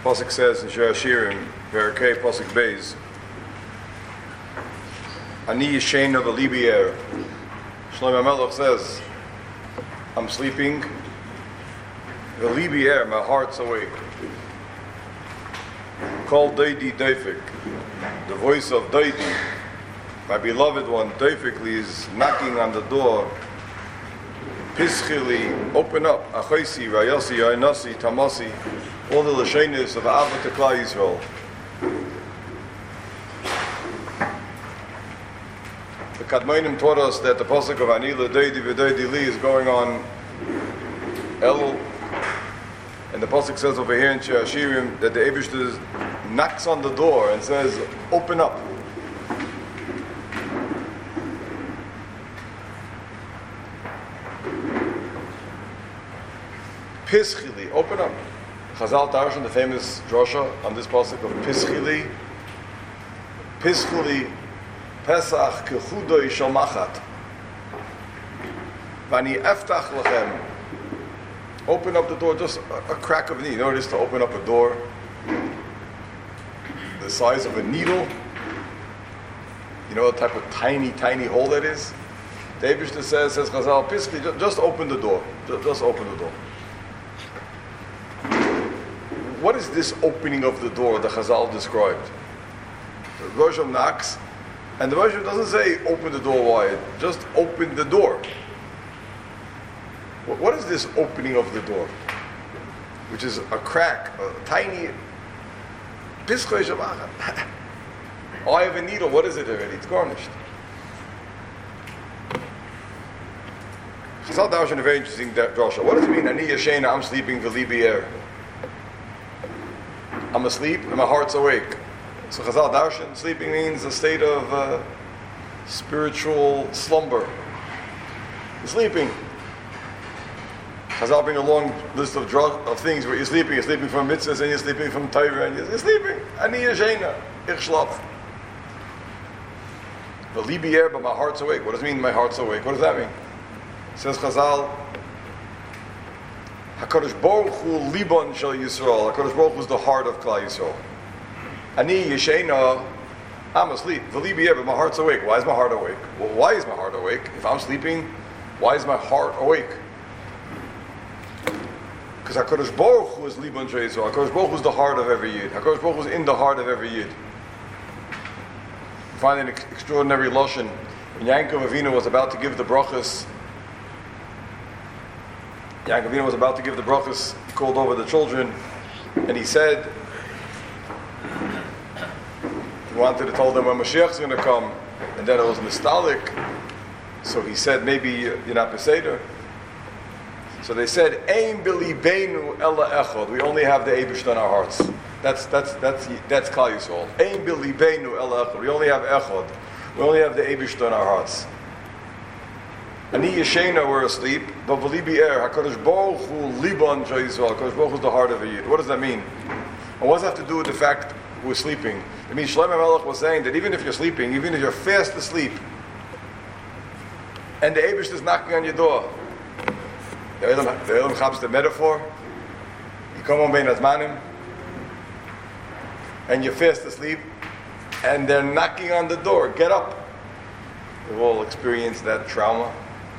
Pasuk says in Shir Hashirim, Verakei Pasuk Beis, Ani Yishen of Alibi Er. Shlomo HaMelech says, I'm sleeping, Alibi Er, my heart's awake. Call Daidi Daifik, the voice of Daidi, my beloved one, Daifikli, is knocking on the door. Pischili, open up, Achaisi, Rayasi, Ainasi, Tamasi, all the Lashenis of Avot Klal Yisrael. The Kadmonim taught us that the pasuk of Anila Deidi V'Deidi Li is going on El, and the pasuk says over here in Shir Hashirim that the Eibishter knocks on the door and says, open up. Pischili, open up. Chazal Darshan, the famous drosha on this pasuk of Pischili. Pischili, Pesach kechudoi shel machat. Vani eftach lachem. Open up the door, just a crack of a needle. You know what it is to open up a door? The size of a needle. You know what type of tiny, tiny hole that is? The Eibishter says Chazal, Pischili, just open the door. Just open the door. What is this opening of the door that Chazal described? The Rosh knocks, and the Rosh doesn't say open the door wide, just open the door. What is this opening of the door? Which is a crack, a tiny pischoi shabachat. Oh, I have a needle, what is it already? It's garnished. Chazal Darshan, a very interesting drasha. What does it mean? Ani yashena, I'm sleeping, v'libi er. I'm asleep and my heart's awake. So Chazal Darshan, sleeping means a state of spiritual slumber. You're sleeping. Chazal bring a long list of things where you're sleeping. You're sleeping from mitzvahs and you're sleeping from Torah and you're sleeping. Ani yashena, ich schlaf. The libi er, but my heart's awake. What does it mean my heart's awake? What does that mean? Says Chazal, HaKadosh Baruch Hu Liban Shel Yisrael. HaKadosh Baruch Hu is the heart of Klal Yisrael. Ani Yeshena, I'm asleep. V'libi but my heart's awake. Why is my heart awake? Well, why is my heart awake? If I'm sleeping, why is my heart awake? Because HaKadosh Baruch Hu is Liban Shel Yisrael. HaKadosh Baruch Hu is the heart of every Yid. HaKadosh Baruch Hu is in the heart of every Yid. You find an extraordinary lashon. When Yaakov Avinu was about to give the brachas, Yaakov Avinu was about to give the brachas, he called over the children, and he said, he wanted to tell them when Mashiach is going to come, and then it was nostalgic, so he said, maybe you're not Beseder. So they said, Ein b'libeinu ela echad, we only have the Eibishter in our hearts. That's Klal Yisrael. Ein b'libeinu ela echad, we only have echad. We only have the Eibishter in our hearts. Ani Yeshena, we're asleep, but v'libi er, HaKadosh Baruch Hu Liban Shel Yisrael. HaKadosh Baruch Hu is the heart of a Yid. What does that mean? And what does that have to do with the fact we're sleeping? It means Shlomo HaMelech was saying that even if you're sleeping, even if you're fast asleep, and the Eibush is knocking on your door, the Elam Chabs the metaphor, you come on Bein Azmanim, and you're fast asleep, and they're knocking on the door, get up. We've all experienced that trauma.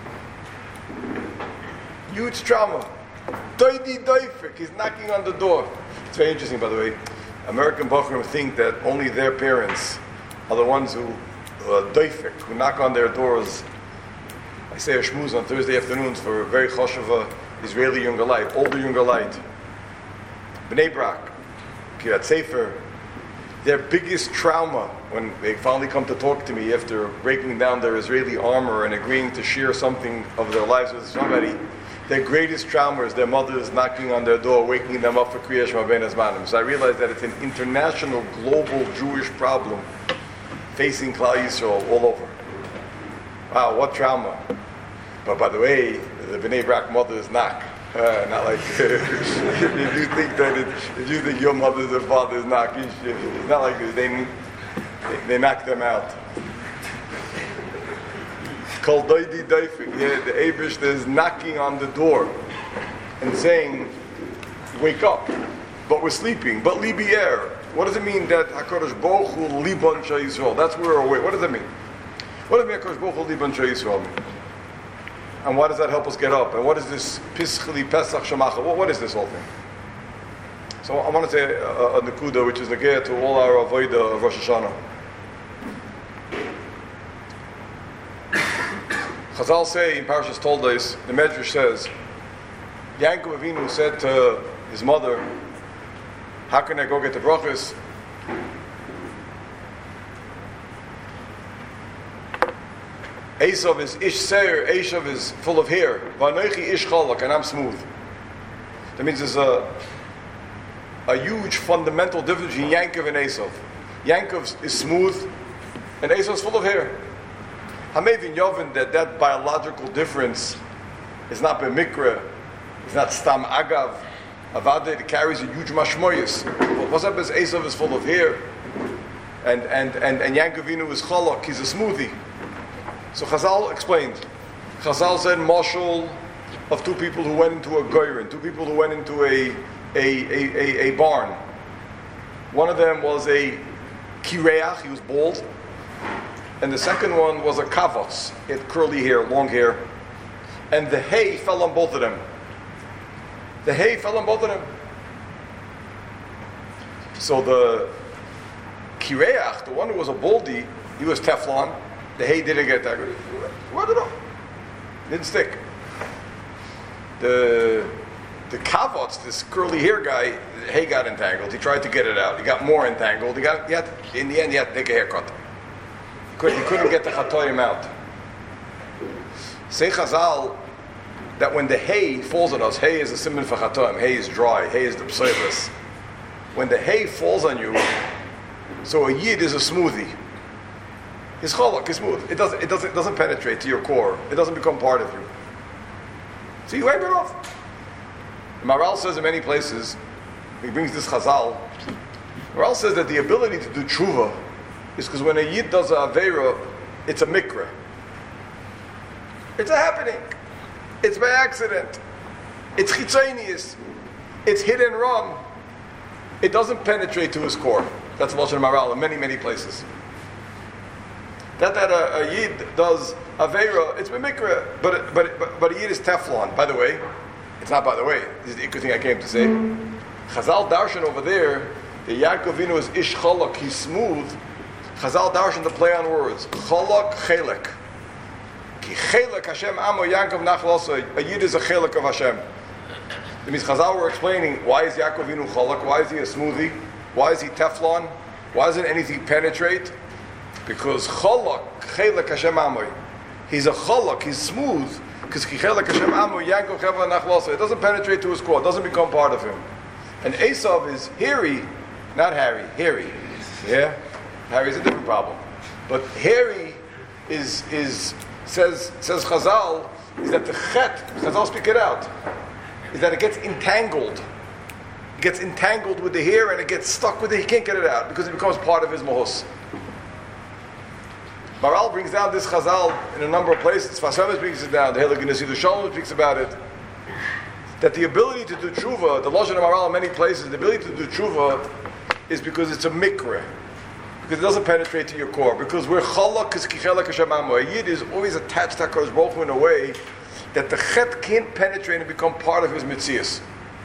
Huge trauma. Doidi doifik, he's knocking on the door. It's very interesting, by the way. American Bachrim think that only their parents are the ones who doifik, who knock on their doors. I say a shmooze on Thursday afternoons for a very choshev Israeli younger light, older younger light. Bnei Brak, Kiryat Sefer. Their biggest trauma, when they finally come to talk to me after breaking down their Israeli armor and agreeing to share something of their lives with somebody, their greatest trauma is their mothers knocking on their door, waking them up for Kriya Shema Bein Hazmanim. So I realized that it's an international, global Jewish problem facing Klal Yisrael all over. Wow, what trauma. But by the way, the Bnei Brak mothers knock. Not like if you think your mother's and father's knock, it's not like they knock them out. Called Doidi Doifik. The Eibush is knocking on the door and saying, "Wake up! but we're sleeping. But libier. What does it mean that HaKadosh Baruch Hu liban shel Yisrael? That's where we're awake. What does that mean? What does it mean HaKadosh Baruch Hu liban shel Yisrael mean? And why does that help us get up? And what is this Pischli Pesach Shemacha? What is this whole thing? So I want to say a Nakuda, which is negaya to all our Avodah of Rosh Hashanah. Chazal say in Parashas Toldos, the Medrash says, Yaakov Avinu said to his mother, how can I go get the brachas? Esav is ish seir, Esav is full of hair. Vanoichi ish chalak, and I'm smooth. That means there's a huge fundamental difference between Yaakov and Esav. Yaakov is smooth, and Esav is full of hair. Hamevin Yovin that biological difference is not b'mikra, it's not stam agav. Avada, it carries a huge mashmoyis. What's up is Esav is full of hair, and Yaakov Avinu is chalak, he's a smoothie. So Chazal explained. Chazal said mashal of two people who went into a goyrin, two people who went into a barn. One of them was a kireach, he was bald, and the second one was a kavos, he had curly hair, long hair, and the hay fell on both of them. The hay fell on both of them. So the kireach, the one who was a baldy, he was Teflon. The hay didn't get that good. What did it? Didn't stick. The kavots, this curly hair guy, the hay got entangled. He tried to get it out. He got more entangled. In the end, he had to take a haircut. He couldn't get the chatoyim out. Say Chazal that when the hay falls on us, hay is a simon for chatoyim. Hay is dry. Hay is the pseudos. When the hay falls on you, so a yid is a smoothie. His cholak is smooth. It doesn't penetrate to your core. It doesn't become part of you. So you wipe it off. Maral says in many places, he brings this Chazal. Maral says that the ability to do tshuva is because when a yid does a aveira, it's a mikra. It's a happening. It's by accident. It's chitzonius. It's hit and run. It doesn't penetrate to his core. That's Lashon Maral in many, many places. That a yid does aveira, it's b'mikra, but a yid is Teflon. By the way, it's not by the way. This is the thing I came to say. Chazal darshan over there, the Yaakov Avinu is ish chalak, he's smooth. Chazal darshan, the play on words, chalak chelek. Ki chelek Hashem amo Yaakov nachlasoi. A yid is a chelek of Hashem. That means Chazal were explaining why is Yaakov Avinu chalak, why is he a smoothie, why is he Teflon, why doesn't anything penetrate? Because chalak, chelek Hashem amoy. He's a chalak, he's smooth, because chelek Hashem amoy, Yaakov cheva nachlasa. It doesn't penetrate to his core, it doesn't become part of him. And Esav is hairy, not Harry, hairy. Yeah? Harry's a different problem. But hairy says Chazal, is that the chet, Chazal speak it out, is that it gets entangled. It gets entangled with the hair and it gets stuck with it, he can't get it out, because it becomes part of his mahus. Maral brings down this Chazal in a number of places. Fasemes brings it down. The Heilig Nesidu Shalom speaks about it. That the ability to do tshuva, the Lashon of Maral in many places, the ability to do tshuva is because it's a mikra. Because it doesn't penetrate to your core. Because we're chalak k'chelek Hashem amo. A yid is always attached to HaKadosh Baruch Hu in a way that the chet can't penetrate and become part of his mitzias.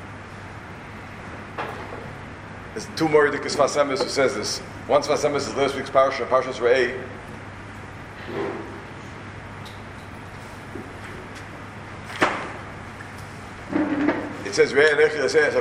There's two more ridiculous Fasemes who says this. One Fasemes is last week's Parashas Re'eh. It says, everyone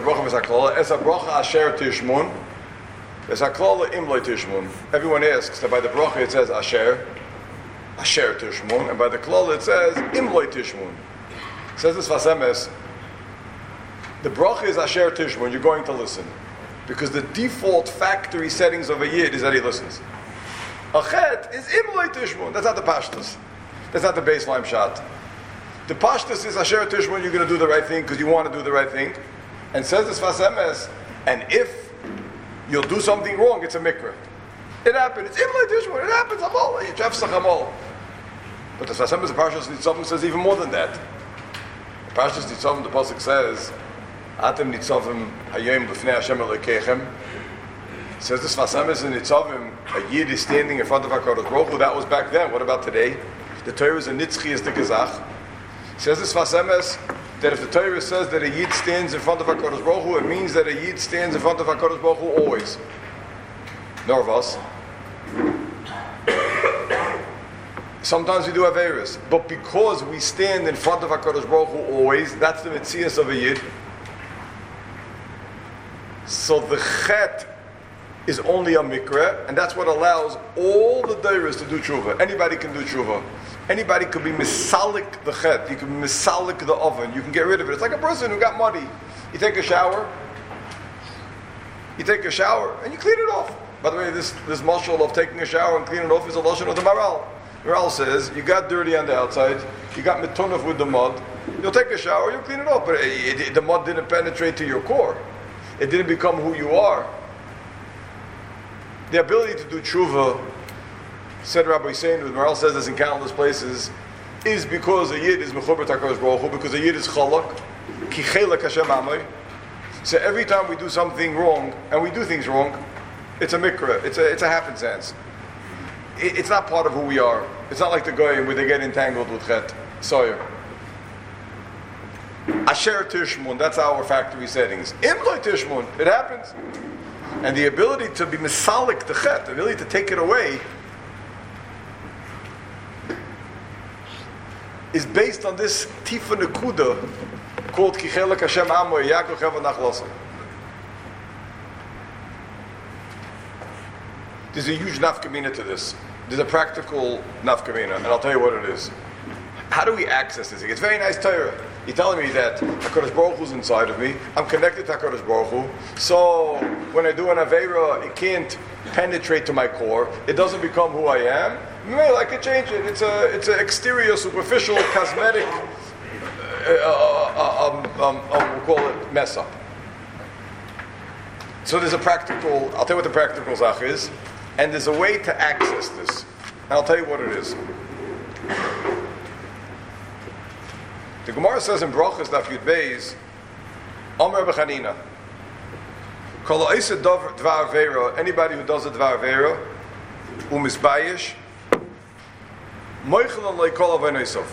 asks that by the bracha it says asher tishmun, and by the klal it says imloi tishmun. It says this Fasemes, the bracha is asher tishmun, you're going to listen. Because the default factory settings of a yid is that he listens. A chet is imloi tishmun, that's not the pashtus. That's not the baseline shot. The pashtus is asher tishmun, you're going to do the right thing because you want to do the right thing. And says this Fasemes, and if you'll do something wrong, it's a mikra. It happened. It's imloi tishmun. It happens. Amol. Yechefsach amol. But the Fasemes, the Parshas Nitzavim says even more than that. The Parshas Nitzavim, the pasuk says Atem nitzavim hayom lefnei Hashem Elokeichem. Says this Vasemes in Nitzavim, a Yid is standing in front of HaKadosh Baruch Hu. That was back then. What about today? The Torah is a Nitzchi is the Gezach. Says this Vasemes that if the Torah says that a Yid stands in front of HaKadosh Baruch Hu, it means that a Yid stands in front of HaKadosh Baruch Hu always. Nor of us. Sometimes we do Averis, but because we stand in front of HaKadosh Baruch Hu always, that's the Metzias of a Yid. So the Chet is only a mikra, and that's what allows all the dairas to do tshuva. Anybody can do tshuva. Anybody could be misalik the chet. You can be misalik the oven. You can get rid of it. It's like a person who got muddy. You take a shower, and you clean it off. By the way, this mashal of taking a shower and cleaning it off is a lashon of the Maral. Maral says, you got dirty on the outside, you got mitunaf with the mud, you'll take a shower, you'll clean it off, but the mud didn't penetrate to your core. It didn't become who you are. The ability to do tshuva, said Rabbi Hussein, who Maral says this in countless places, is because a Yid is mechuber HaKadosh Baruch Hu, because a Yid is chalak, ki chelak Hashem Amay. So every time we do something wrong, and we do things wrong, it's a mikra, it's a happenstance. It's not part of who we are. It's not like the Goyim where they get entangled with chet, soyer. Asher Tishmun, that's our factory settings. Imloi Tishmun, it happens. And the ability to be misalik the chet, the ability to take it away, is based on this tifa nekuda called Kichelek Hashem Amoy Yaakov Cheva Nachlosa. There's a huge nafkamina to this. There's a practical nafkamina, and I'll tell you what it is. How do we access this? It's very nice Torah. You're telling me that HaKadosh Baruch Hu's inside of me. I'm connected to HaKadosh Baruch Hu. So when I do an Aveira, it can't penetrate to my core. It doesn't become who I am. Maybe I could change it. It's an exterior, superficial, cosmetic, we'll call it mess up. So there's a practical, I'll tell you what the practical zach is, and there's a way to access this. And I'll tell you what it is. The Gemara says in Brachos Daf Yud Beis, Omer B'Chanina, Kol ha'iseh dvar aveira, anybody who does a dvar aveira, u'misbayish, moichel an le'kol aveineisav.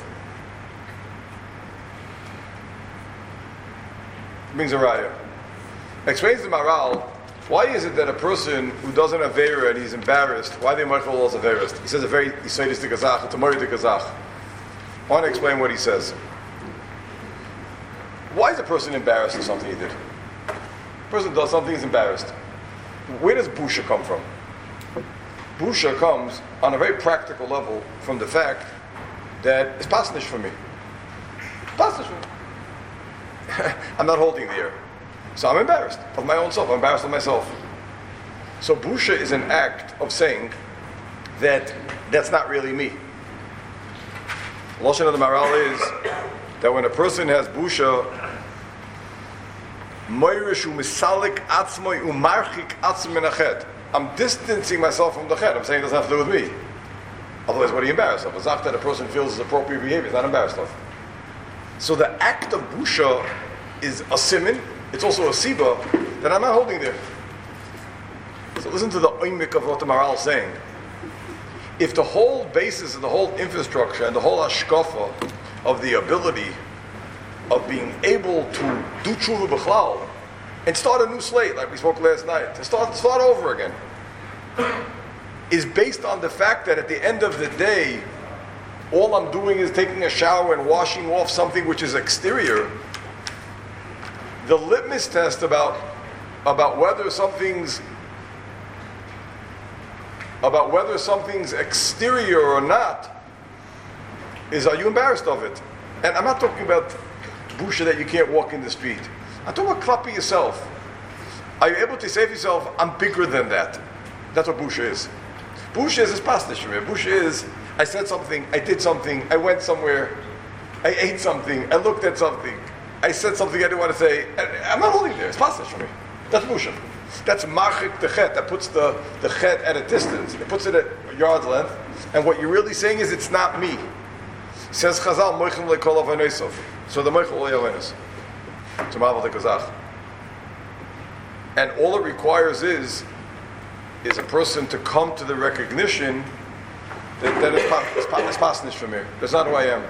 Brings a raya. Explains the Maral, why is it that a person who does an aveira and he's embarrassed, why they moichel all aveiras? He says a very yisoidistic azach, it's a moiridik azach. I want to explain what he says. Why is a person embarrassed of something he did? A person does something, he's embarrassed. Where does busha come from? Busha comes on a very practical level from the fact that it's pasnish for me. Pasnish for me. I'm not holding the air. So I'm embarrassed of my own self. I'm embarrassed of myself. So busha is an act of saying that that's not really me. Lashon of the Maral is that when a person has busha, I'm distancing myself from the chet. I'm saying it doesn't have to do with me. Otherwise, what are you embarrassed of? A zach that a person feels is appropriate behavior, is not embarrassed of. So the act of busha is a siman. It's also a siba that I'm not holding there. So listen to the oimik of what the Maral is saying. If the whole basis and the whole infrastructure and the whole hashkafa of the ability of being able to do tshuva b'chlal and start a new slate, like we spoke last night, to start over again, is based on the fact that at the end of the day, all I'm doing is taking a shower and washing off something which is exterior. The litmus test about whether something's exterior or not is, are you embarrassed of it? And I'm not talking about busha that you can't walk in the street. I'm talking about klapi yourself. Are you able to say to yourself, I'm bigger than that? That's what busha is. Busha is pasnish. Busha is, I said something, I did something, I went somewhere, I ate something, I looked at something, I said something I didn't want to say. I'm not holding there. It's pasnish for me. That's busha. That's machik the chet. That puts the chet at a distance. It puts it at a yard's length. And what you're really saying is, it's not me. Says Chazal, moichem lekol aveinosov. So the moichel all aveinos. to Maval Tekazach. And all it requires is a person to come to the recognition that it's pasnish for me. That's not who I am.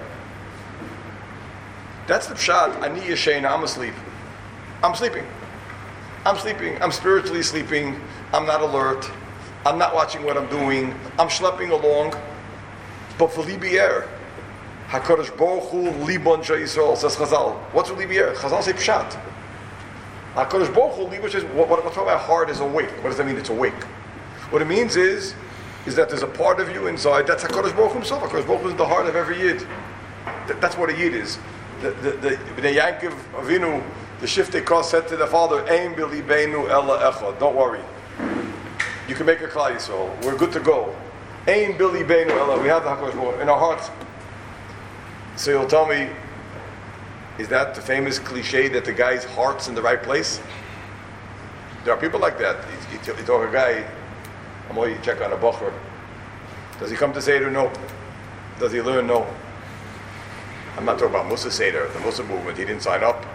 That's the pshat. Ani yashen, I'm asleep. I'm sleeping. I'm sleeping. I'm spiritually sleeping. I'm not alert. I'm not watching what I'm doing. I'm schlepping along. But for libier, HaKadosh Baruch Hu libon Yisrael, says Chazal. What's for libier? Chazal say pshat. HaKadosh Baruch Hu libon says, what's about heart is awake. What does that mean? It's awake. What it means is that there's a part of you inside. That's HaKadosh Baruch Hu himself. HaKadosh Baruch Hu is in the heart of every yid. That's what a yid is. The Yankov Avinu, the Shiftei Kos said to the father, Ein b'libeinu ela echad. Don't worry. You can make a Klal Yisrael. We're good to go. Ein b'libeinu ela. We have the HaKadosh Baruch Hu in our hearts. So you'll tell me, is that the famous cliche that the guy's heart's in the right place? There are people like that. You talk to a guy, you check on a bacher. Does he come to Seder? No. Does he learn? No. I'm not talking about Musa Seder, the Musa movement. He didn't sign up.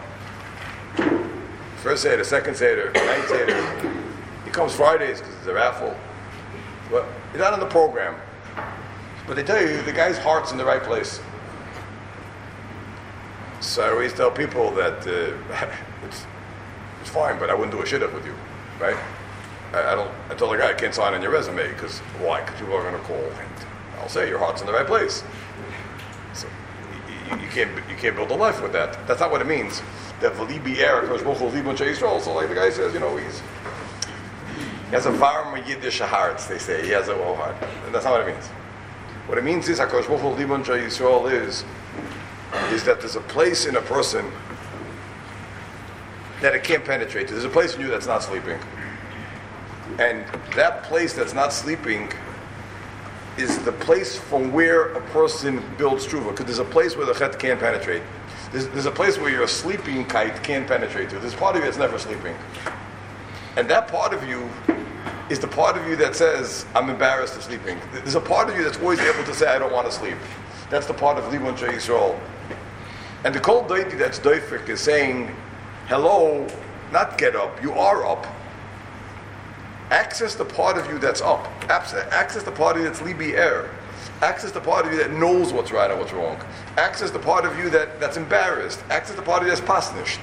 First Seder, second Seder, ninth Seder. He comes Fridays because it's a raffle. But he's not on the program. But they tell you the guy's heart's in the right place. So I always tell people that it's fine, but I wouldn't do a shidduch with you, right? I told the guy I can't sign on your resume because why? Because people are going to call, and I'll say your heart's in the right place. So you can't build a life with that. That's not what it means. That v'libi er, Kosh Baruch Hu libon Yisrael. So like the guy says, he has a varm Yiddish heart. They say he has a well heart, and that's not what it means. What it means is Kosh Baruch Hu libon Yisrael is that there's a place in a person that it can't penetrate. There's a place in you that's not sleeping. And that place that's not sleeping is the place from where a person builds tshuva. Because there's a place where the chet can't penetrate. There's a place where your sleeping kite can't penetrate to. There's part of you that's never sleeping. And that part of you is the part of you that says, I'm embarrassed of sleeping. There's a part of you that's always able to say, I don't want to sleep. That's the part of Libon Shei Yisrael. And the Kol Doiti that's doifik is saying, hello, not get up, you are up. Access the part of you that's up. Access the part of you that's libi er. Access the part of you that knows what's right and what's wrong. Access the part of you that's embarrassed. Access the part of you that's pasnished.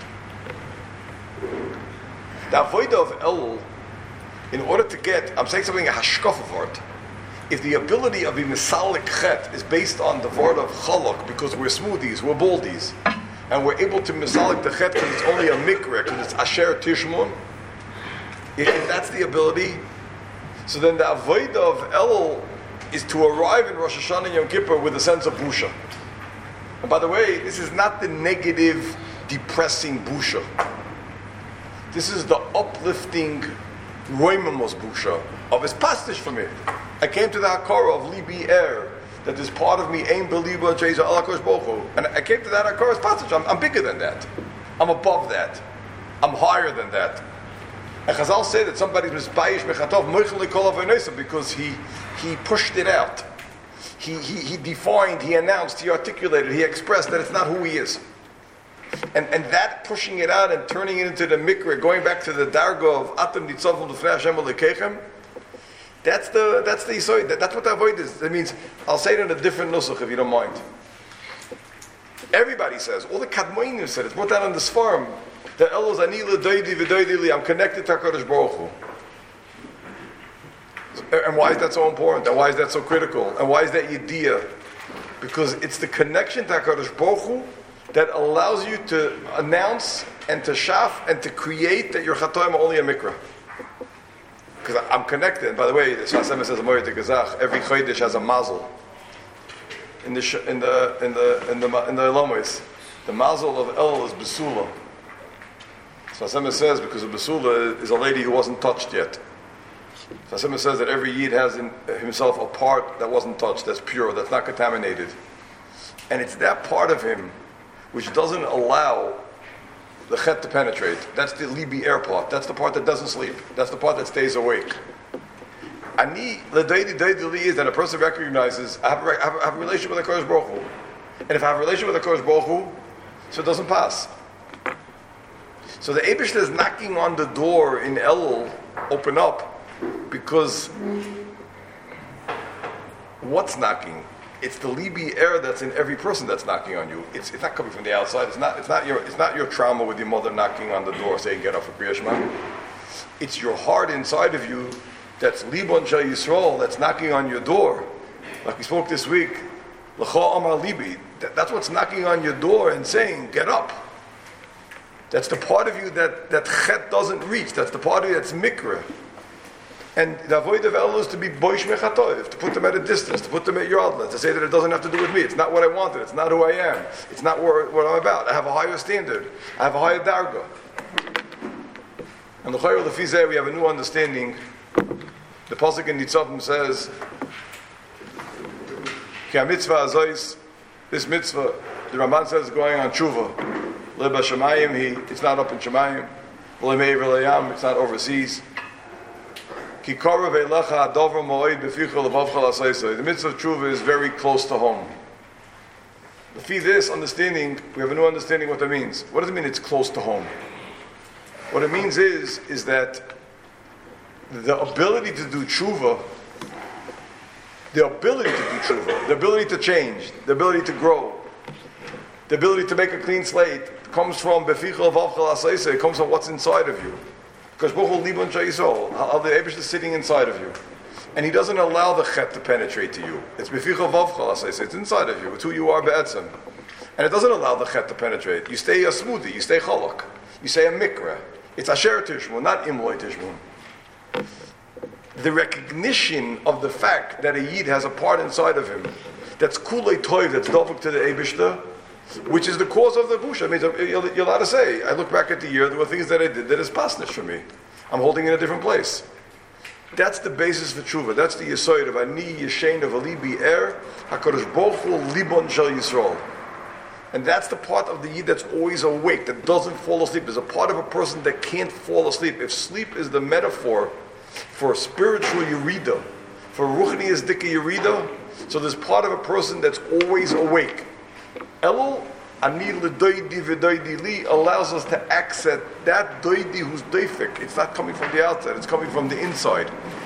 The avodah of El, in order to get, I'm saying something a hashkaf word. If the ability of a misalik chet is based on the word of chalak, because we're smoothies, we're baldies, and we're able to misalik the chet because it's only a mikra, because it's asher tishmon, if that's the ability, so then the avodah of El is to arrive in Rosh Hashanah and Yom Kippur with a sense of busha. And by the way, this is not the negative, depressing busha. This is the uplifting, roimamos busha of his pastish for me. I came to the hakara of libi er, that this part of me ain't believer Jeza ala kosh bochu, and I came to that hakara's pastish. I'm bigger than that. I'm above that. I'm higher than that. And Chazal say that somebody's misbayish mechatov moichel likol avonosa because he pushed it out. He defined, he announced, he articulated, he expressed that it's not who he is. And that pushing it out and turning it into the mikra, going back to the darga of atem nitzavim l'fnei Hashem alekechem, that's the yisoid. That's what the avoid is. That means, I'll say it in a different nusach if you don't mind. Everybody says, all the kadmoinim said, it's brought down on the Sfarim, that Elos anila doidi v'doidi li, I'm connected to HaKadosh Baruch Hu. And why is that so important? And why is that so critical? And why is that yediyah? Because it's the connection to HaKadosh Baruch Hu that allows you to announce and to shaf and to create that your chatoim are only a mikra. Because I'm connected. And by the way, the Shasem says every chodesh has a mazel. In the Elomis, the mazel of El is Besula. Shasem says because a Besula is a lady who wasn't touched yet. Shasem says that every Yid has in himself a part that wasn't touched, that's pure, that's not contaminated. And it's that part of him which doesn't allow the chet to penetrate. That's the libi air part. That's the part that doesn't sleep. That's the part that stays awake. Ani l'deidi li is that a person recognizes I have a relationship with the Kodesh Baruch Hu. And if I have a relationship with the Kodesh Baruch Hu, so it doesn't pass. So the Eibishter is knocking on the door in Elul, open up, because what's knocking? It's the Libi air that's in every person that's knocking on you. It's not coming from the outside. It's not your trauma with your mother knocking on the door saying get up for Kriya Shema. It's your heart inside of you that's Libon Shal Yisrael that's knocking on your door. Like we spoke this week, L'cha Amar Libi. That's what's knocking on your door and saying get up. That's the part of you that Chet doesn't reach. That's the part of you that's Mikra. And the avoid of Elul is to be boish mechatoiv, to put them at a distance, to put them at your outlet, to say that it doesn't have to do with me. It's not what I wanted. It's not who I am. It's not what I'm about. I have a higher standard. I have a higher darga. And the Chayr Lefizeh, we have a new understanding. The pasuk in Nitzavim says, "Ki mitzvah azois." This mitzvah, the Ramban says, is going on tshuva. Leba Shemayim, it's not up in Shemayim. L'mei v'layam, it's not overseas. The mitzvah of tshuva is very close to home. With this understanding, we have a new understanding what that means. What does it mean it's close to home? What it means is that the ability to do tshuva, the ability to change, the ability to grow, the ability to make a clean slate comes from befichel vavchal asayse. It comes from what's inside of you. Because Baruch Hu Libon Shayisol, how the Eibush is sitting inside of you. And he doesn't allow the chet to penetrate to you. It's befichel vavchal asayse. It's inside of you. It's who you are be'etzem. And it doesn't allow the chet to penetrate. You stay a smoothie. You stay chalak. You stay a mikra. It's asher tishmun, not imloy tishmun. The recognition of the fact that a yid has a part inside of him that's kulei toiv, that's dovuk to the Eibishter, which is the cause of the bush. I mean, you're allowed to say, I look back at the year, there were things that I did that is pasnish for me. I'm holding in a different place. That's the basis for tshuva. That's the yisoid of ani yeshein of alibi er hakadosh baruch hu libon shel Yisrael. And that's the part of the yid that's always awake, that doesn't fall asleep. There's a part of a person that can't fall asleep. If sleep is the metaphor for spiritual yerida, for ruchni is dika yerida, so there's part of a person that's always awake. Elul, ani l'doidi v'doidi li, allows us to access that doidi who's doifik. It's not coming from the outside, it's coming from the inside.